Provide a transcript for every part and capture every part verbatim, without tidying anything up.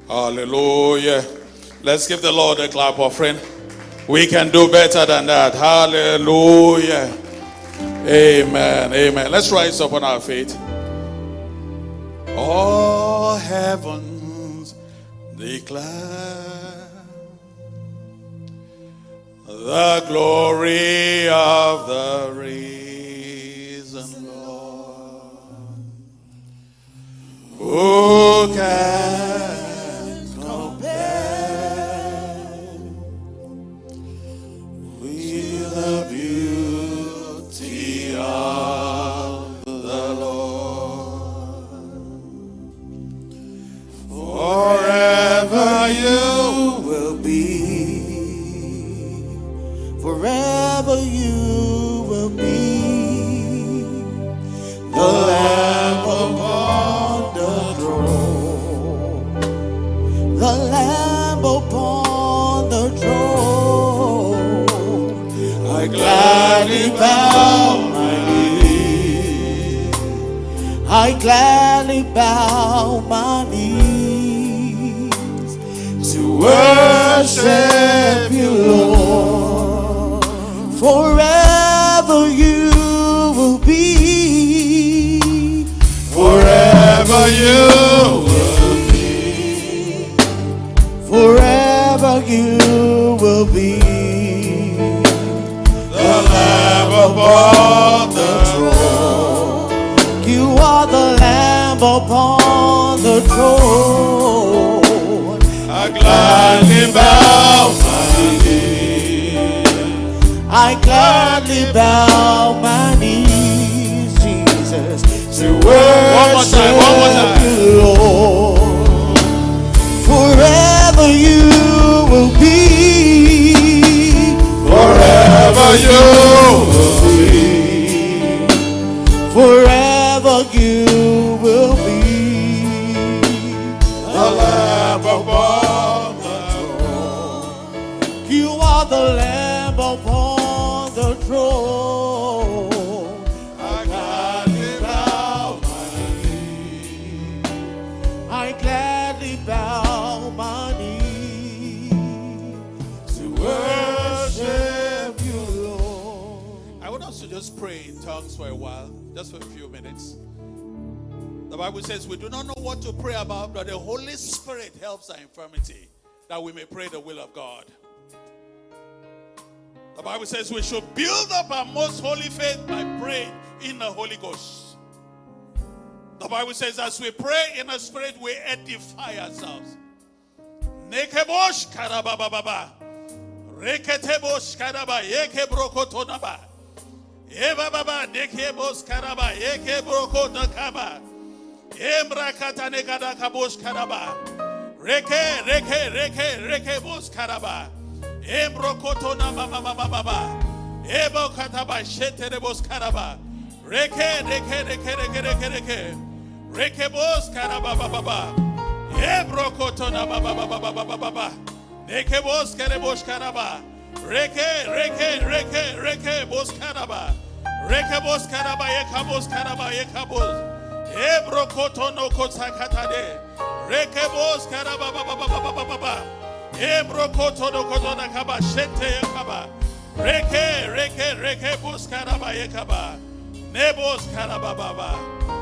Hallelujah. Let's give the Lord a clap offering. We can do better than that. Hallelujah. Amen. Amen. Let's rise up on our feet. All heavens declare the glory of the risen Lord. Who can compare with the beauty of the Lord? Forever you will be, forever you will be the Lamb upon the throne, the Lamb upon the throne. I gladly bow my knee, I gladly bow my knees to worship you, Lord. Forever you will be, forever you will be, forever you will be the Lamb upon the throne. You are the Lamb upon the throne. I gladly bow my knee, I gladly bow my knees, Jesus, to worship you, Lord. Forever you will be, forever you will be, forever you will be the Lamb upon the throne. You are the Lamb upon the throne. I gladly bow my knee, I gladly bow my knee to worship you, Lord. I want us to just pray in tongues for a while, just for a few minutes. The Bible says we do not know what to pray about, but the Holy Spirit helps our infirmity, that we may pray the will of God. The Bible says we should build up our most holy faith by praying in the Holy Ghost. The Bible says as we pray in the Spirit, we edify ourselves. Nekebosh karabababa. Reketebosh karaba yekebrokotonaba. Ebababa nekebos karaba yekebrokotokaba. Embrakata negada kabosh karaba. Reke reke reke reke bos karaba. Embrokotona mama mama baba. Ebo kataba shetere bos karaba. Reke reke reke reke reke reke. Reke bos karaba baba. Embrokotona baba baba baba baba. Reke bos kere bos karaba. Reke reke reke reke bos karaba. Reke bos karaba yekabos karaba yekabos. Ebrokotono kotsakatade. Reke bos karaba baba baba baba baba. Ebrokotono kotona kaba shete yakaba. Reke reke reke bos karaba yekaba. Nebos karaba baba.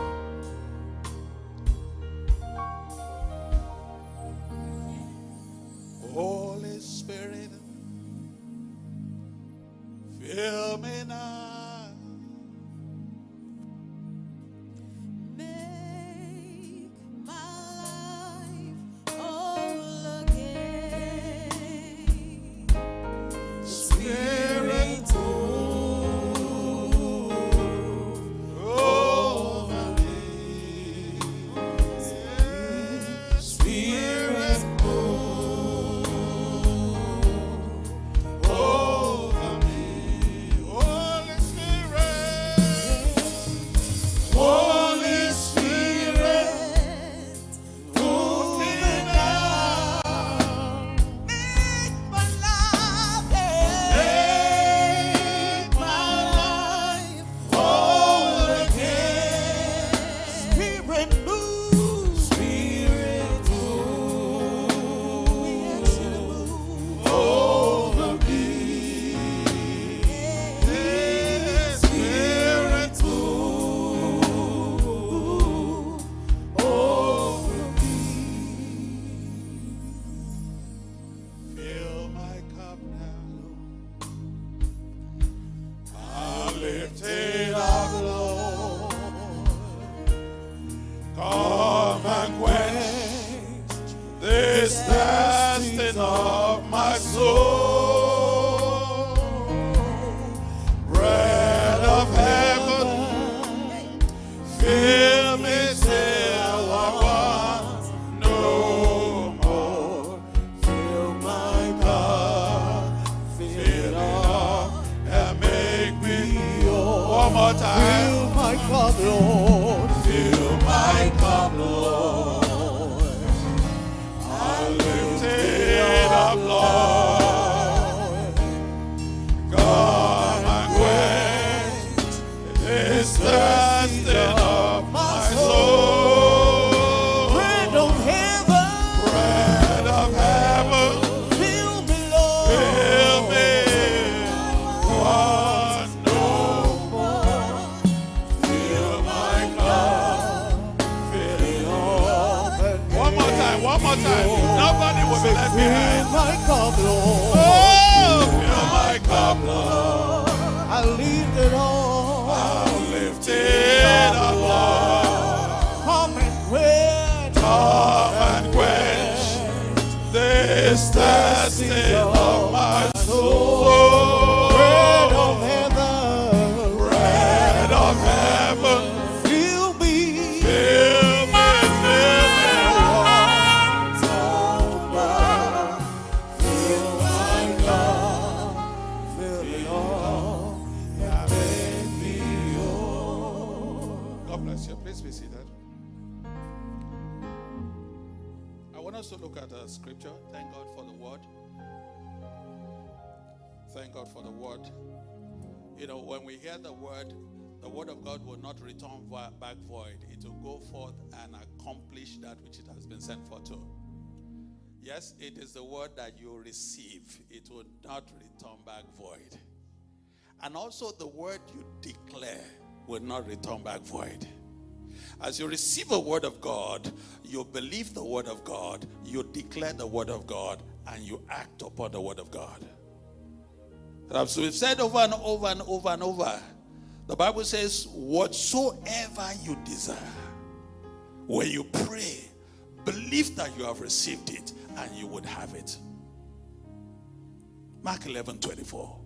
Holy Spirit, fill me now. Make my life whole again. Spirit, move over is thirsting of my soul. Bread of heaven, fill me till I want no more. Fill my cup, fill it up, and make me yours. One more time. Fill my cup, Lord. Fill my cup, Lord. I lift it up, Lord. Come and quench this thirsting of my soul. Bread of heaven, Bread of heaven, fill me, Lord. fill me. Want no more. Fill my cup, fill it up. One more time, one more time. Nobody will be left Fill behind. my cup, Lord. Oh, fill my cup, Lord. I lift it up. I'll lift it up, Lord. Come and quench. Come and quench this thirsting of my soul. Bread of heaven, Bread of heaven, fill me. fill me, fill me. Fill my cup, fill it up, and make me yours. God bless you. Please be seated. I want us to look at a scripture. Thank God for the word. Thank God for the word. You know, when we hear the word, the word of God will not return vi- back void. It will go forth and accomplish that which it has been sent for to. Yes, it is the word that you receive. It will not return back void. And also the word you declare will not return back void. As you receive a word of God, you believe the word of God, you declare the word of God, and you act upon the word of God. So we've said over and over and over and over, the Bible says, whatsoever you desire, when you pray, believe that you have received it, and you would have it. Mark eleven twenty-four.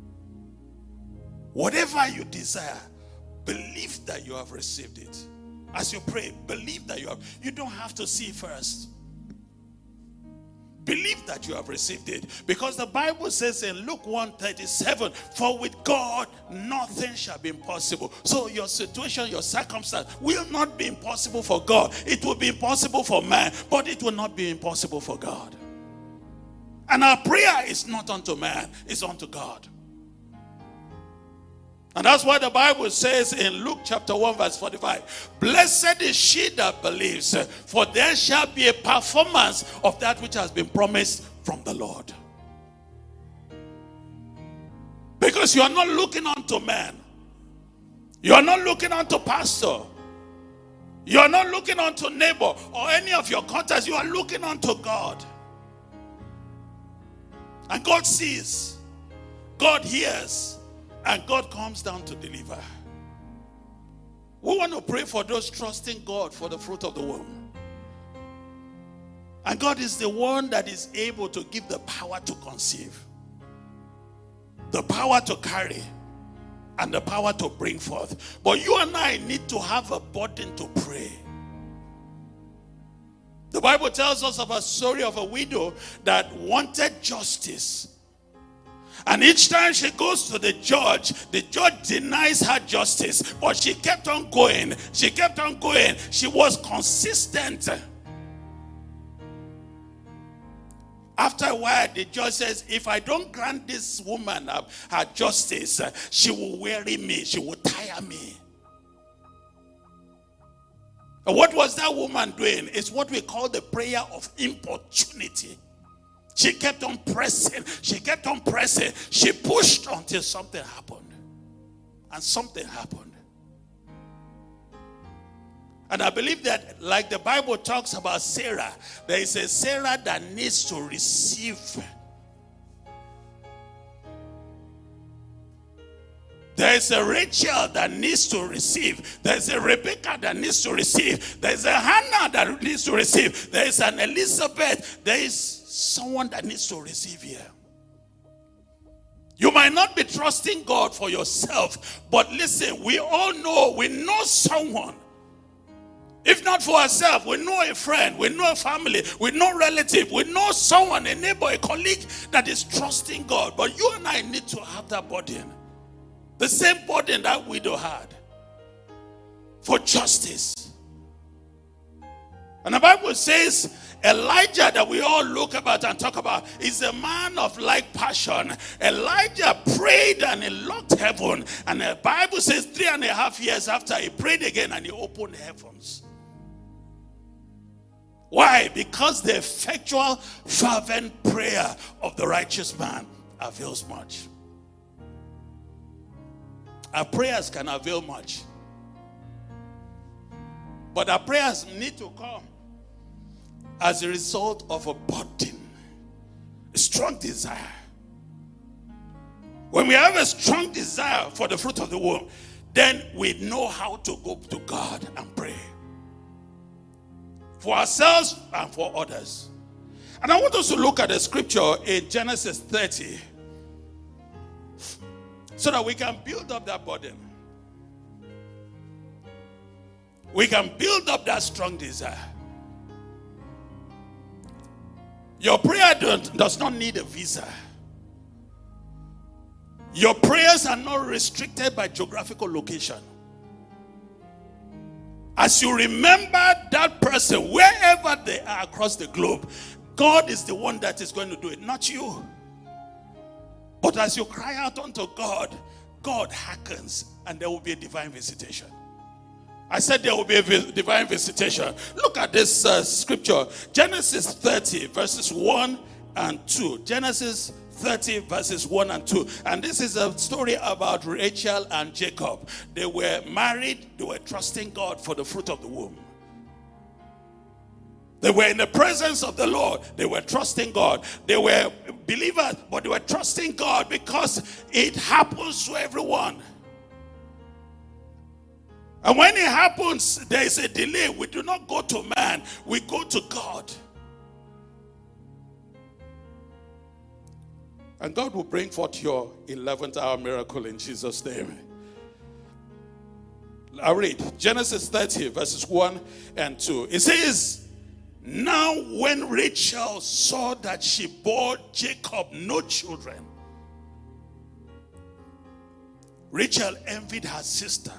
Whatever you desire, believe that you have received it. As you pray, believe that you have. You don't have to see first. Believe that you have received it. Because the Bible says in Luke one thirty-seven, for with God nothing shall be impossible. So your situation, your circumstance will not be impossible for God. It will be impossible for man, but it will not be impossible for God. And our prayer is not unto man, it's unto God. And that's why the Bible says in Luke chapter one verse forty-five, blessed is she that believes, for there shall be a performance of that which has been promised from the Lord. Because you are not looking unto man. You are not looking unto pastor. You are not looking unto neighbor or any of your contacts. You are looking unto God. And God sees. God hears. And God comes down to deliver. We want to pray for those trusting God for the fruit of the womb. And God is the one that is able to give the power to conceive, the power to carry, and the power to bring forth. But you and I need to have a burden to pray. The Bible tells us of a story of a widow that wanted justice. And each time she goes to the judge, the judge denies her justice. But she kept on going. She kept on going. She was consistent. After a while, the judge says, if I don't grant this woman her, her justice, she will weary me. She will tire me. And what was that woman doing? It's what we call the prayer of importunity. She kept on pressing. She kept on pressing. She pushed until something happened. And something happened. And I believe that, like the Bible talks about Sarah, there is a Sarah that needs to receive There's a Rachel that needs to receive. There's a Rebecca that needs to receive. There's a Hannah that needs to receive. There's an Elizabeth. There is someone that needs to receive here. You might not be trusting God for yourself, but listen, we all know, we know someone. If not for ourselves, we know a friend, we know a family, we know a relative, we know someone, a neighbor, a colleague that is trusting God. But you and I need to have that burden. The same burden that widow had for justice. And the Bible says Elijah, that we all look about and talk about, is a man of like passion. Elijah prayed and he locked heaven. And the Bible says three and a half years after, he prayed again and he opened heavens. Why? Because the effectual, fervent prayer of the righteous man avails much. Our prayers can avail much. But our prayers need to come as a result of a burden, a strong desire. When we have a strong desire for the fruit of the womb, then we know how to go to God and pray. For ourselves and for others. And I want us to look at the scripture in Genesis thirty, so that we can build up that burden. We can build up that strong desire. Your prayer don't, does not need a visa. Your prayers are not restricted by geographical location. As you remember that person, wherever they are across the globe, God is the one that is going to do it, not you. But as you cry out unto God, God hearkens, and there will be a divine visitation. I said there will be a divine visitation. Look at this uh, scripture. Genesis thirty, verses one and two. Genesis thirty, verses one and two. And this is a story about Rachel and Jacob. They were married. They were trusting God for the fruit of the womb. They were in the presence of the Lord. They were trusting God. They were believers, but they were trusting God because it happens to everyone. And when it happens, there is a delay. We do not go to man, we go to God. And God will bring forth your eleventh hour miracle in Jesus' name. I read Genesis thirty, verses one and two. It says, now when Rachel saw that she bore Jacob no children, Rachel envied her sister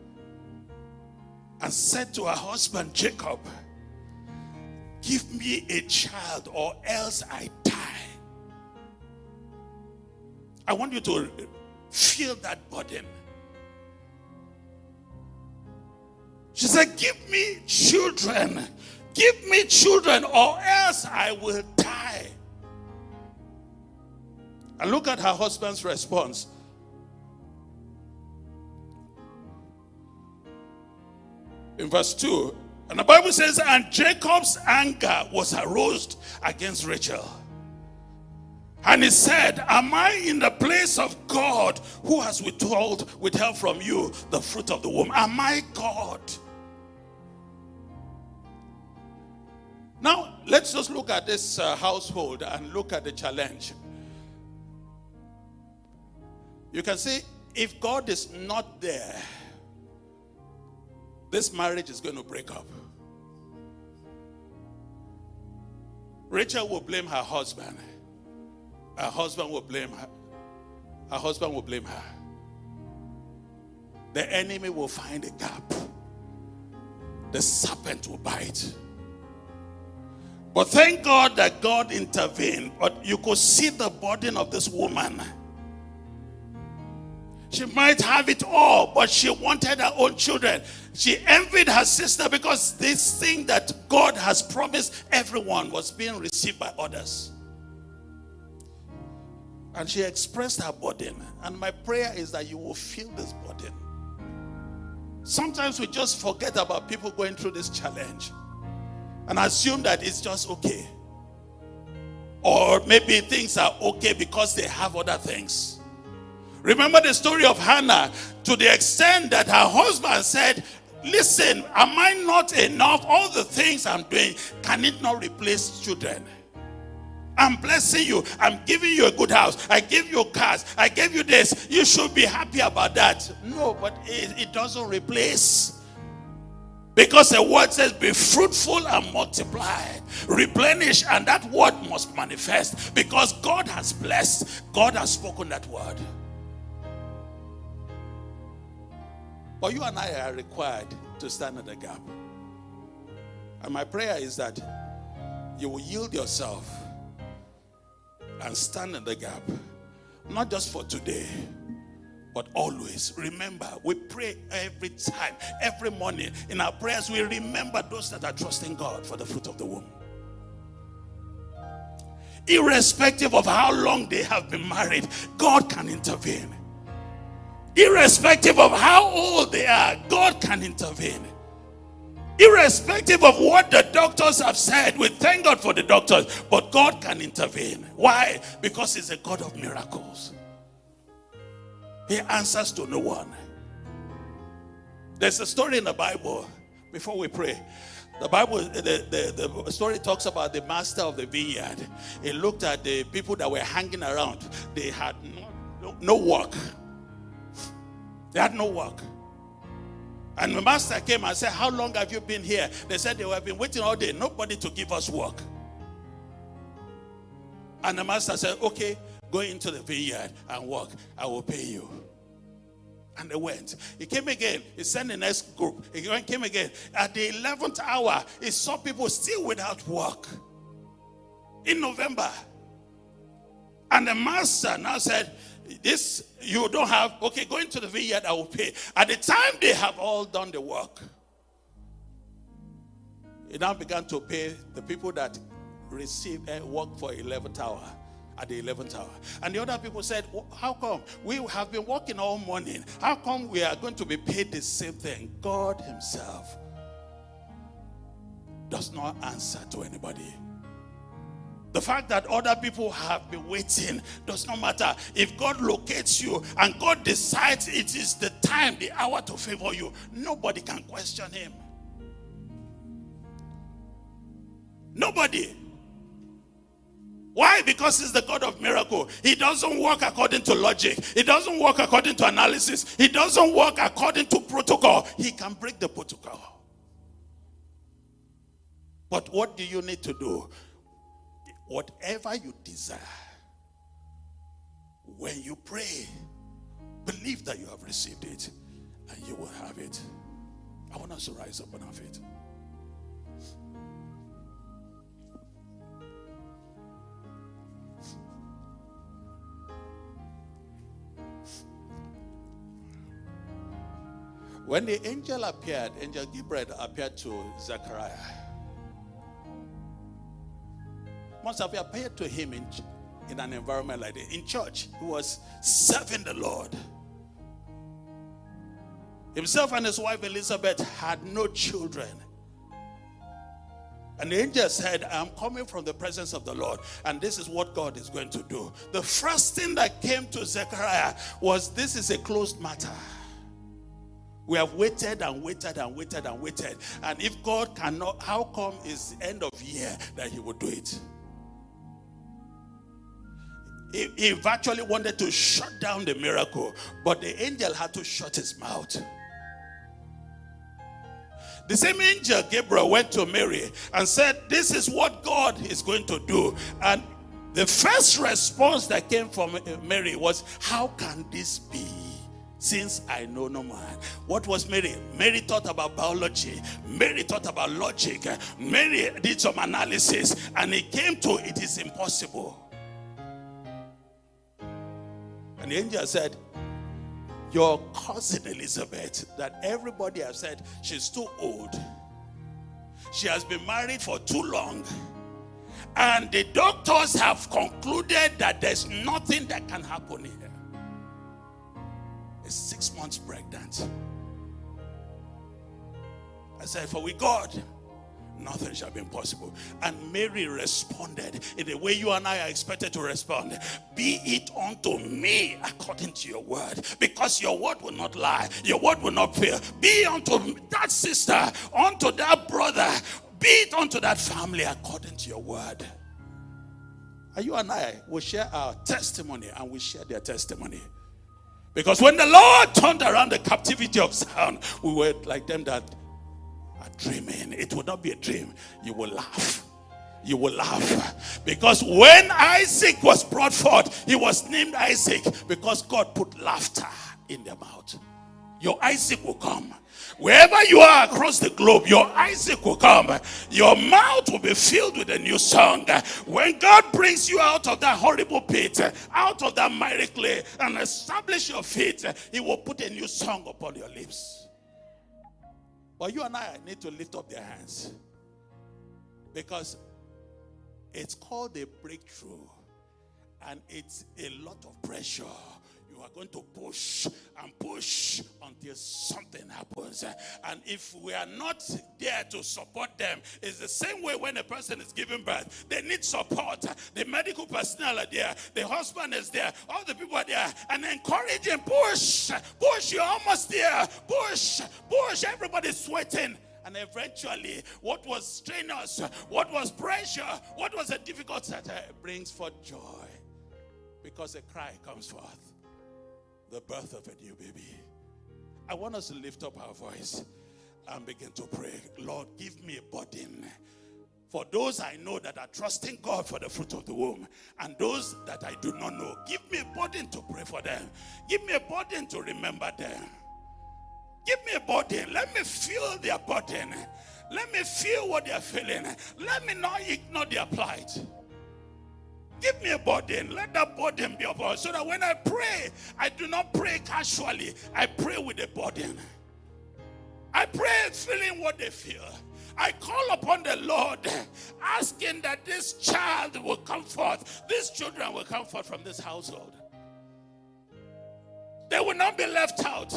and said to her husband Jacob, give me a child or else I die. I want you to feel that burden. She said, give me children. Give me children or else I will die. And look at her husband's response. In verse two, and the Bible says, and Jacob's anger was aroused against Rachel. And he said, am I in the place of God who has withheld, withheld from you the fruit of the womb? Am I God? Now, let's just look at this uh, household and look at the challenge. You can see, if God is not there, this marriage is going to break up. Rachel will blame her husband. Her husband will blame her. Her husband will blame her. The enemy will find a gap. The serpent will bite. But thank God that God intervened. But you could see the burden of this woman. She might have it all, but she wanted her own children. She envied her sister because this thing that God has promised everyone was being received by others. And she expressed her burden. And my prayer is that you will feel this burden. Sometimes we just forget about people going through this challenge and assume that it's just okay. Or maybe things are okay because they have other things. Remember the story of Hannah, to the extent that her husband said, listen, am I not enough? All the things I'm doing, can it not replace children? I'm blessing you. I'm giving you a good house. I give you cars. I gave you this. You should be happy about that. No, but it, it doesn't replace. Because the word says, be fruitful and multiply. Replenish, and that word must manifest. Because God has blessed. God has spoken that word. But you and I are required to stand in the gap. And my prayer is that you will yield yourself and stand in the gap. Not just for today, but always. Remember, we pray every time, every morning. In our prayers, we remember those that are trusting God for the fruit of the womb. Irrespective of how long they have been married, God can intervene. Irrespective of how old they are, God can intervene. Irrespective of what the doctors have said, we thank God for the doctors, but God can intervene. Why? Because He's a God of miracles. He answers to no one. There's a story in the Bible, before we pray. The Bible, the, the, the story talks about the master of the vineyard. He looked at the people that were hanging around. They had no, no, no work. They had no work. And the master came and said, how long have you been here? They said they have been waiting all day. Nobody to give us work. And the master said, okay, go into the vineyard and work. I will pay you. And they went. He came again. He sent the next group. He came again. At the eleventh hour, he saw people still without work. In November. And the master now said, this you don't have, okay, go into the vineyard, I will pay. At the time they have all done the work, he now began to pay the people that received uh, work for eleventh hour, at the eleventh hour. And the other people said, how come? We have been working all morning. How come we are going to be paid the same thing? God Himself does not answer to anybody. The fact that other people have been waiting does not matter. If God locates you and God decides it is the time, the hour to favor you, nobody can question Him. Nobody. Why? Because He's the God of miracle. He doesn't work according to logic. He doesn't work according to analysis. He doesn't work according to protocol. He can break the protocol. But what do you need to do? Whatever you desire, when you pray, believe that you have received it and you will have it. I want us to rise up on our feet. When the angel appeared, Angel Gabriel appeared to Zechariah. Must have appeared to him in, in an environment like this. In church, he was serving the Lord. Himself and his wife Elizabeth had no children. And the angel said, I'm coming from the presence of the Lord, and this is what God is going to do. The first thing that came to Zechariah was, this is a closed matter. We have waited and waited and waited and waited. And if God cannot, how come it's the end of year that He will do it? He, he virtually wanted to shut down the miracle, but the angel had to shut his mouth. The same angel Gabriel went to Mary and said, this is what God is going to do. And the first response that came from Mary was, how can this be, since I know no man? What was Mary? Mary thought about biology. Mary thought about logic. Mary did some analysis, and it came to, it is impossible. And the angel said, your cousin Elizabeth, that everybody has said she's too old, she has been married for too long, and the doctors have concluded that there's nothing that can happen here. It's six months pregnant. I said, for with God, nothing shall be impossible. And Mary responded in the way you and I are expected to respond. Be it unto me according to your word, because your word will not lie, your word will not fail. Be unto that sister, unto that brother, be it unto that family according to your word. And you and I will share our testimony, and we share their testimony. Because when the Lord turned around the captivity of Zion, we were like them that are dreaming. It will not be a dream. You will laugh. You will laugh. Because when Isaac was brought forth, he was named Isaac because God put laughter in their mouth. Your Isaac will come. Wherever you are across the globe, your Isaac will come. Your mouth will be filled with a new song. When God brings you out of that horrible pit, out of that miry clay, and establish your feet, he will put a new song upon your lips. But you and I need to lift up their hands, because it's called a breakthrough, and it's a lot of pressure. You are going to push and push until something happens. And if we are not there to support them, it's the same way when a person is giving birth. They need support. The medical personnel are there. The husband is there. All the people are there. And encouraging, push, push, you're almost there. Push, push, everybody's sweating. And eventually, what was strenuous, what was pressure, what was a difficult set, brings forth joy. Because a cry comes forth. The birth of a new baby. I want us to lift up our voice and begin to pray. Lord, give me a burden for those I know that are trusting God for the fruit of the womb, and those that I do not know. Give me a burden to pray for them. Give me a burden to remember them. Give me a burden. Let me feel their burden. Let me feel what they are feeling. Let me not ignore their plight. Give me a burden. Let that burden be upon us, so that when I pray, I do not pray casually. I pray with a burden. I pray feeling what they feel. I call upon the Lord, asking that this child will come forth. These children will come forth from this household. They will not be left out.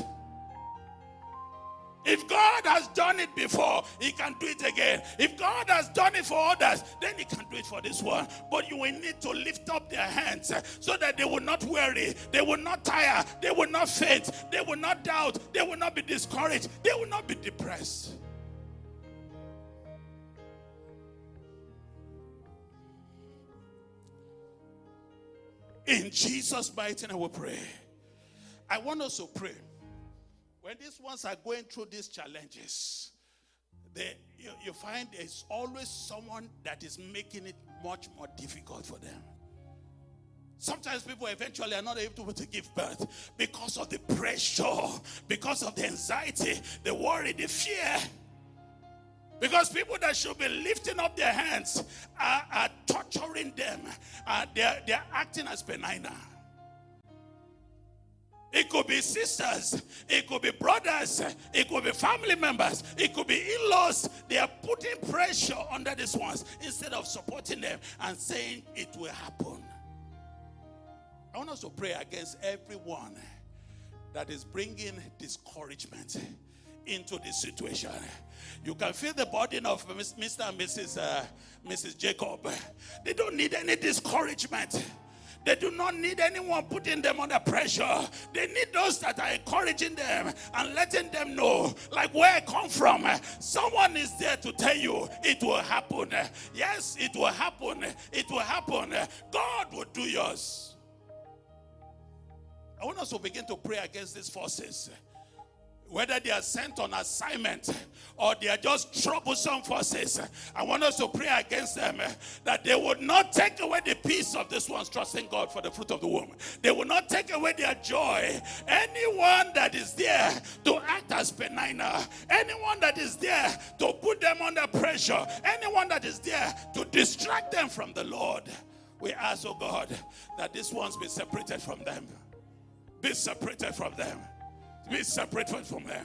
If God has done it before, he can do it again. If God has done it for others, then he can do it for this one. But you will need to lift up their hands so that they will not worry, they will not tire, they will not faint, they will not doubt, they will not be discouraged, they will not be depressed. In Jesus' mighty name we pray. I want us to pray. When these ones are going through these challenges, they, you, you find there's always someone that is making it much more difficult for them. Sometimes people eventually are not able to give birth because of the pressure, because of the anxiety, the worry, the fear. Because people that should be lifting up their hands are, are torturing them. Uh, they're, they're acting as benigner. It could be sisters, it could be brothers, it could be family members, it could be in-laws. They are putting pressure under these ones instead of supporting them and saying it will happen. I want us to pray against everyone that is bringing discouragement into this situation. You can feel the burden of Mister and Missus Uh, Missus Jacob. They don't need any discouragement. They do not need anyone putting them under pressure. They need those that are encouraging them and letting them know, like where I come from, someone is there to tell you it will happen. Yes, it will happen. It will happen. God will do yours. I want us to begin to pray against these forces. Whether they are sent on assignment or they are just troublesome forces, I want us to pray against them, that they would not take away the peace of this one's trusting God for the fruit of the womb. They will not take away their joy. Anyone that is there to act as benigner, anyone that is there to put them under pressure, anyone that is there to distract them from the Lord, we ask, oh God, that these ones be separated from them. Be separated from them. Be separated from them.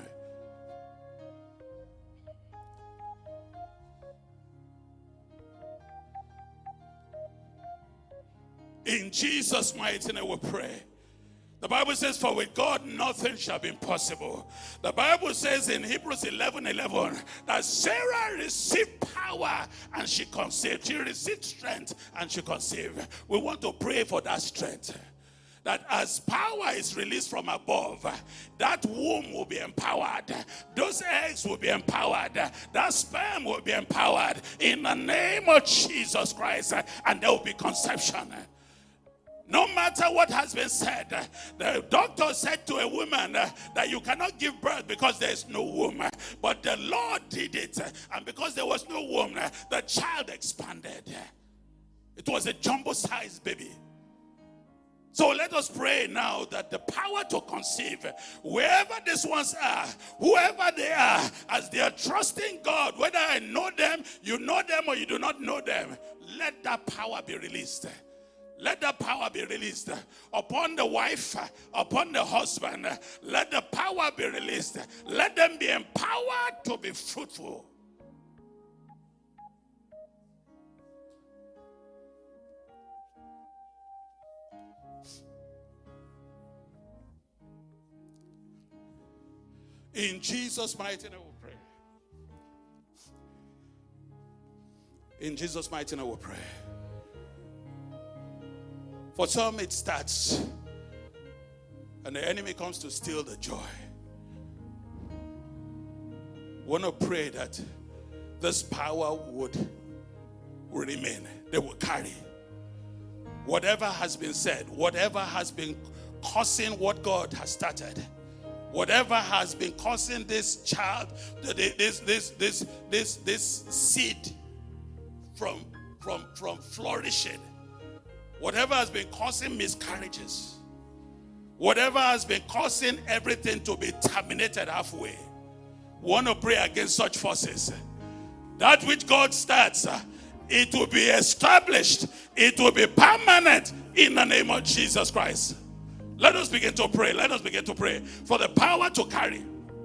In Jesus' mighty name we pray. The Bible says, for with God nothing shall be impossible. The Bible says in Hebrews eleven eleven that Sarah received power and she conceived. She received strength and she conceived. We want to pray for that strength. That as power is released from above, that womb will be empowered. Those eggs will be empowered. That sperm will be empowered in the name of Jesus Christ. And there will be conception. No matter what has been said, the doctor said to a woman that you cannot give birth because there is no womb. But the Lord did it. And because there was no womb, the child expanded. It was a jumbo-sized baby. So let us pray now that the power to conceive, wherever these ones are, whoever they are, as they are trusting God, whether I know them, you know them, or you do not know them, let that power be released. Let the power be released upon the wife, upon the husband. Let the power be released. Let them be empowered to be fruitful. In Jesus' mighty name we pray. In Jesus' mighty name we pray. For some it starts and the enemy comes to steal the joy. We want to pray that this power would, would remain. They will carry. Whatever has been said, whatever has been causing what God has started, whatever has been causing this child, this this this this this seed from from from flourishing, whatever has been causing miscarriages, whatever has been causing everything to be terminated halfway, we want to pray against such forces. That which God starts, it will be established, it will be permanent in the name of Jesus Christ. Let us begin to pray. Let us begin to pray for the power to carry.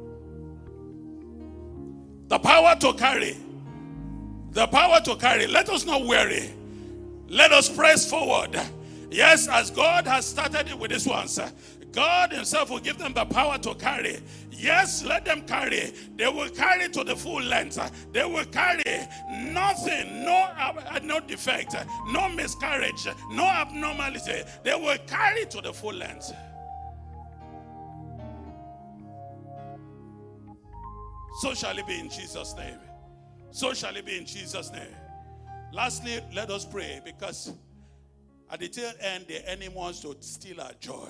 The power to carry. The power to carry. Let us not worry. Let us press forward. Yes, as God has started it with this ones, God himself will give them the power to carry. Yes, let them carry. They will carry to the full length. They will carry nothing, no, no defect, no miscarriage, no abnormality. They will carry to the full length. So shall it be in Jesus' name. So shall it be in Jesus' name. Lastly, let us pray, because at the tail end, the enemy wants to steal our joy.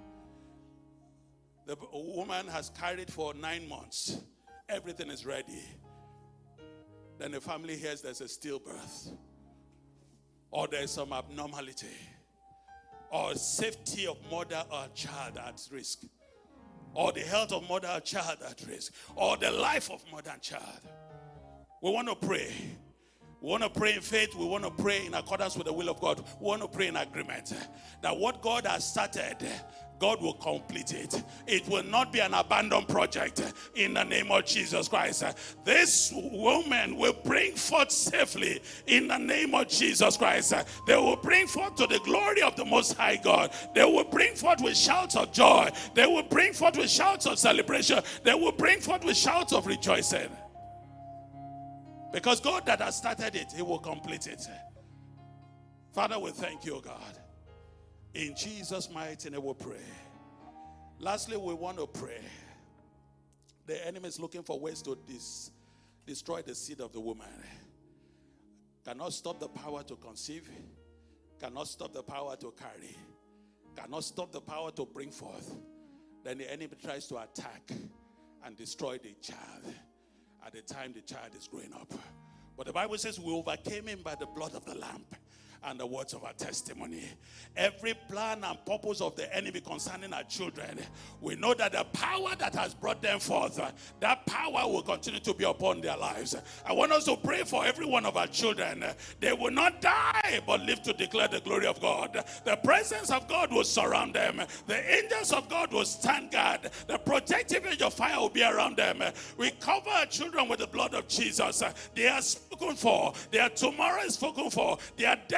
The woman has carried for nine months. Everything is ready. Then the family hears there's a stillbirth, or there's some abnormality, or safety of mother or child at risk, or the health of mother or child at risk, or the life of mother and child. We want to pray. We want to pray in faith. We want to pray in accordance with the will of God. We want to pray in agreement that what God has started, God will complete it. It will not be an abandoned project in the name of Jesus Christ. This woman will bring forth safely in the name of Jesus Christ. They will bring forth to the glory of the Most High God. They will bring forth with shouts of joy. They will bring forth with shouts of celebration. They will bring forth with shouts of rejoicing. Because God that has started it, he will complete it. Father, we thank you, God. In Jesus' mighty name we pray. Lastly, we want to pray. The enemy is looking for ways to dis- destroy the seed of the woman. Cannot stop the power to conceive. Cannot stop the power to carry. Cannot stop the power to bring forth. Then the enemy tries to attack and destroy the child at the time the child is growing up. But the Bible says we overcame him by the blood of the Lamb and the words of our testimony. Every plan and purpose of the enemy concerning our children, we know that the power that has brought them forth, that power will continue to be upon their lives. I want us to pray for every one of our children. They will not die but live to declare the glory of God. The presence of God will surround them. The angels of God will stand guard. The protective edge of fire will be around them. We cover our children with the blood of Jesus. They are spoken for. Their tomorrow is spoken for. Their destiny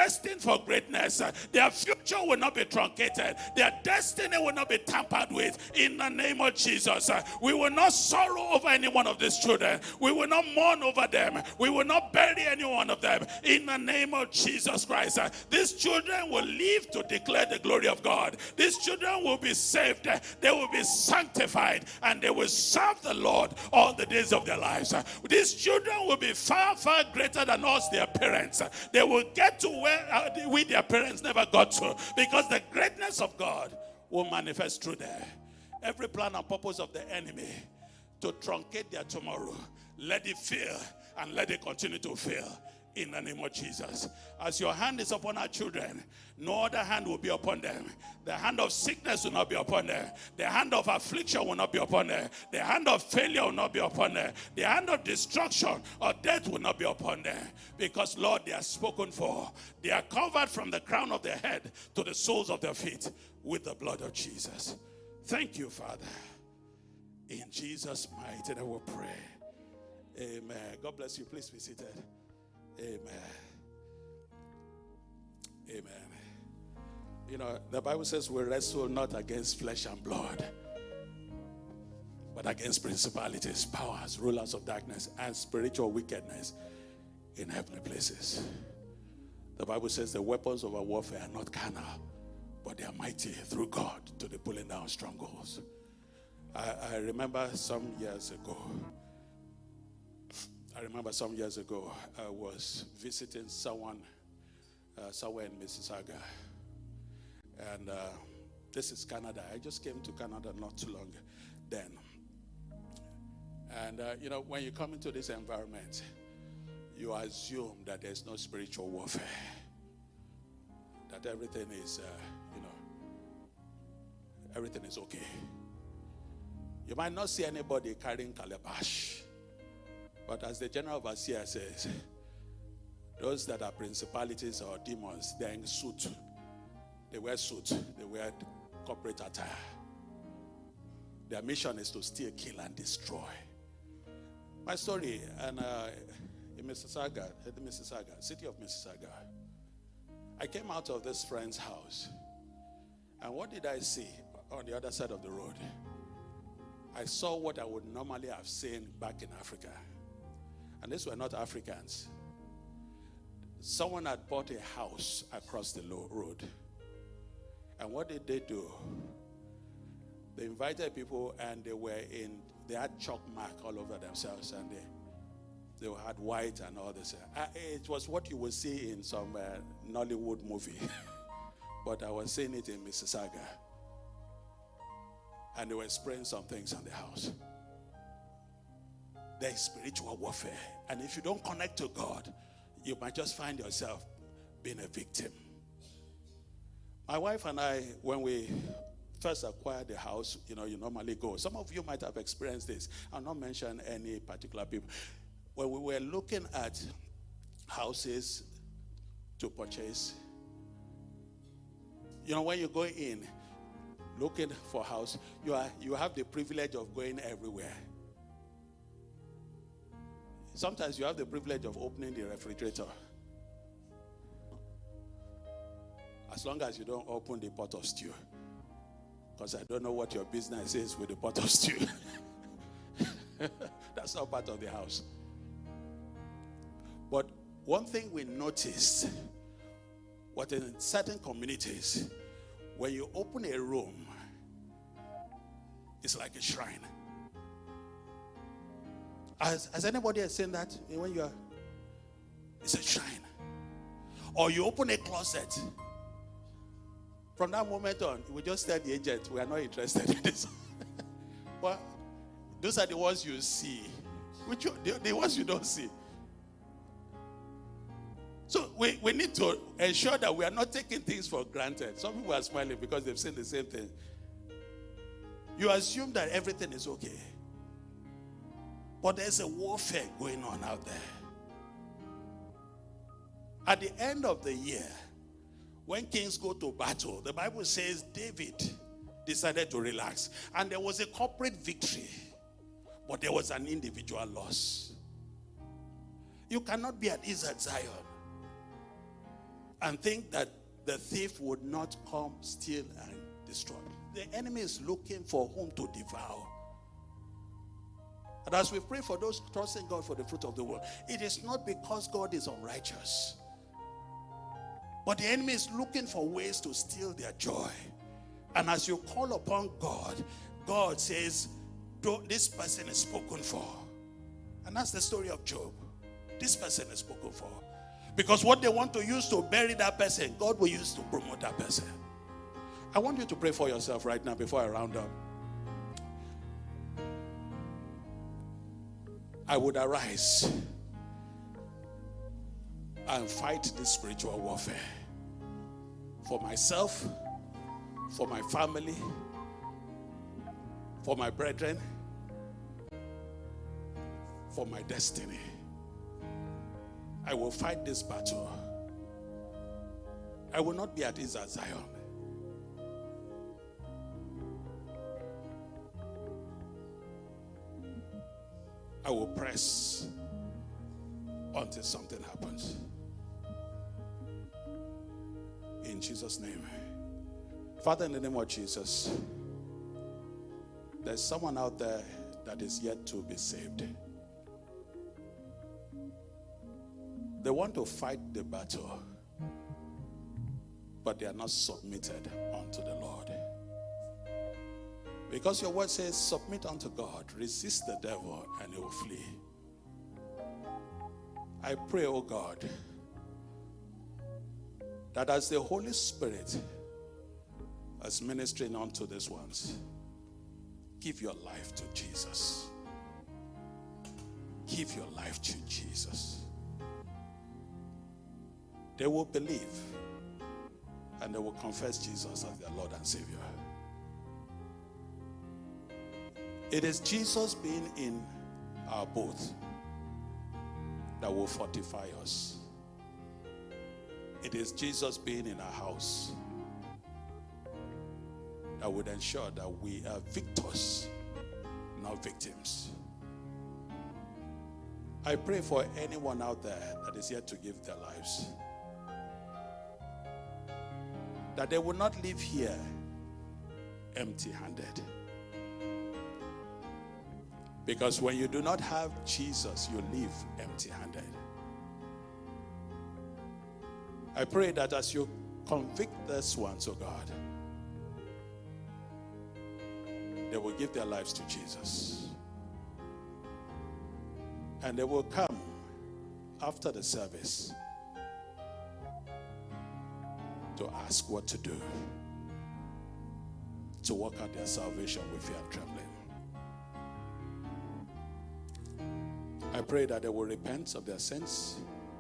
destined for greatness. Their future will not be truncated. Their destiny will not be tampered with. In the name of Jesus, we will not sorrow over any one of these children. We will not mourn over them. We will not bury any one of them. In the name of Jesus Christ, these children will live to declare the glory of God. These children will be saved. They will be sanctified, and they will serve the Lord all the days of their lives. These children will be far, far greater than us, their parents. They will get to where uh, we, their parents, never got to, because the greatness of God will manifest through them. Every plan and purpose of the enemy to truncate their tomorrow, let it fail, and let it continue to fail. In the name of Jesus. As your hand is upon our children, no other hand will be upon them. The hand of sickness will not be upon them. The hand of affliction will not be upon them. The hand of failure will not be upon them. The hand of destruction or death will not be upon them. Because, Lord, they are spoken for. They are covered from the crown of their head to the soles of their feet with the blood of Jesus. Thank you, Father. In Jesus' mighty name we pray. Amen. God bless you. Please be seated. Amen. Amen. You know, the Bible says we wrestle not against flesh and blood, but against principalities, powers, rulers of darkness, and spiritual wickedness in heavenly places. The Bible says the weapons of our warfare are not carnal, but they are mighty through God to the pulling down strongholds. I, I remember some years ago, I remember some years ago, I was visiting someone uh, somewhere in Mississauga. And uh, this is Canada. I just came to Canada not too long then. And, uh, you know, when you come into this environment, you assume that there's no spiritual warfare. That everything is, uh, you know, everything is okay. You might not see anybody carrying calabash. But as the general overseer says, those that are principalities or demons, they're in suit. They wear suit. They wear corporate attire. Their mission is to steal, kill, and destroy. My story, and uh, in Mississauga, in Mississauga, city of Mississauga, I came out of this friend's house. And what did I see on the other side of the road? I saw what I would normally have seen back in Africa. And these were not Africans. Someone had bought a house across the road. And what did they do? They invited people, and they were in, they had chalk mark all over themselves, and they, they had white and all this. Uh, it was what you would see in some uh, Nollywood movie. But I was seeing it in Mississauga. And they were spraying some things on the house. There is spiritual warfare. And if you don't connect to God, you might just find yourself being a victim. My wife and I, when we first acquired the house, you know, you normally go. Some of you might have experienced this. I'll not mention any particular people. When we were looking at houses to purchase, you know, when you go in, looking for a house, you are you have the privilege of going everywhere. Sometimes you have the privilege of opening the refrigerator. As long as you don't open the pot of stew. Because I don't know what your business is with the pot of stew. That's not part of the house. But one thing we noticed, what in certain communities, when you open a room, it's like a shrine. Has, has anybody else seen that? When you are, it's a shrine. Or you open a closet. From that moment on, we just tell the agent, we are not interested in this. But those are the ones you see. Which you, the, the ones you don't see. So we, we need to ensure that we are not taking things for granted. Some people are smiling because they've seen the same thing. You assume that everything is okay. But there's a warfare going on out there. At the end of the year, when kings go to battle, the Bible says David decided to relax. And there was a corporate victory, but there was an individual loss. You cannot be at ease at Zion and think that the thief would not come, steal, and destroy. The enemy is looking for whom to devour. And as we pray for those trusting God for the fruit of the womb, it is not because God is unrighteous, but the enemy is looking for ways to steal their joy. And as you call upon God, God says, this person is spoken for. And that's the story of Job. This person is spoken for. Because what they want to use to bury that person, God will use to promote that person. I want you to pray for yourself right now before I round up. I would arise and fight this spiritual warfare for myself, for my family, for my brethren, for my destiny. I will fight this battle. I will not be at ease at Zion. I will press until something happens. In Jesus' name. Father, in the name of Jesus, there's someone out there that is yet to be saved. They want to fight the battle, but they are not submitted unto the Lord. Because your word says, submit unto God, resist the devil, and he will flee. I pray, oh God, that as the Holy Spirit is ministering unto these ones, give your life to Jesus. Give your life to Jesus. They will believe and they will confess Jesus as their Lord and Savior. It is Jesus being in our boat that will fortify us. It is Jesus being in our house that would ensure that we are victors, not victims. I pray for anyone out there that is yet to give their lives, that they will not leave here empty-handed. Because when you do not have Jesus, you leave empty-handed. I pray that as you convict these ones, oh God, they will give their lives to Jesus. And they will come after the service to ask what to do, to work out their salvation with fear and trembling. I pray that they will repent of their sins.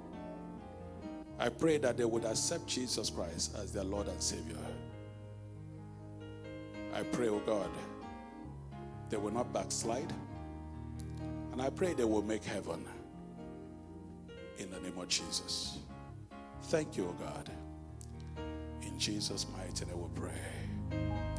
I pray that they would accept Jesus Christ as their Lord and Savior. I pray, oh God, they will not backslide. And I pray they will make heaven in the name of Jesus. Thank you, oh God. In Jesus' mighty name we pray.